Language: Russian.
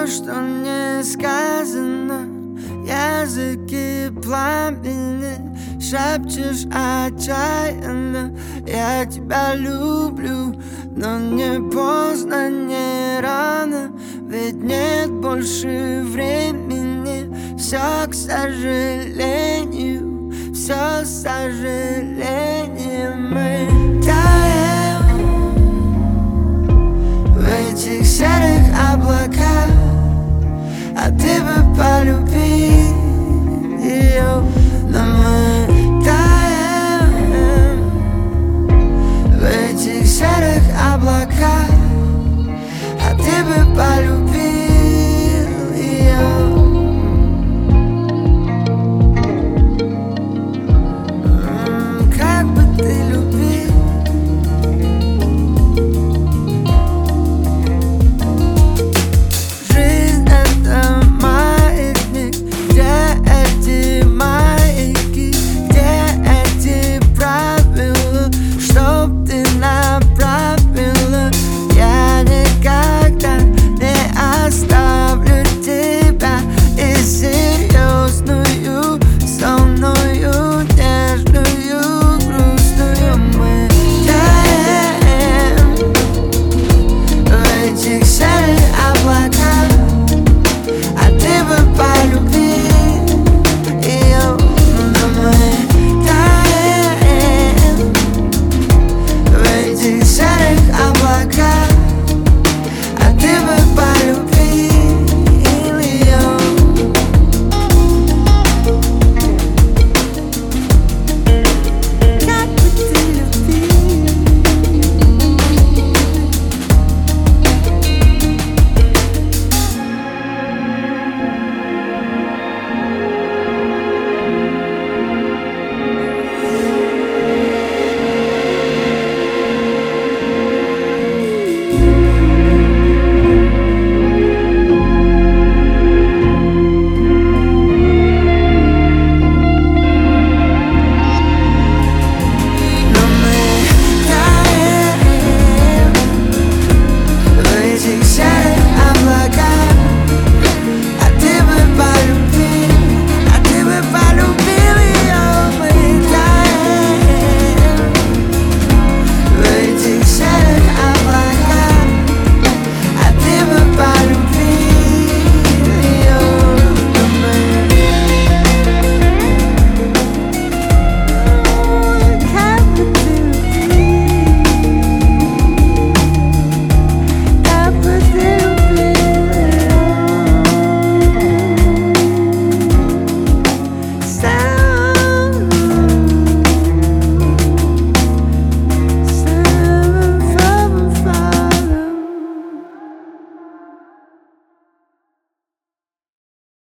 все, что не сказано. Языки пламени, шепчешь отчаянно. Я тебя люблю, но не поздно, не рано. Ведь нет больше времени. Все, к сожалению, все, с сожалением мы таем в этих серых облаках. А ты бы полюбила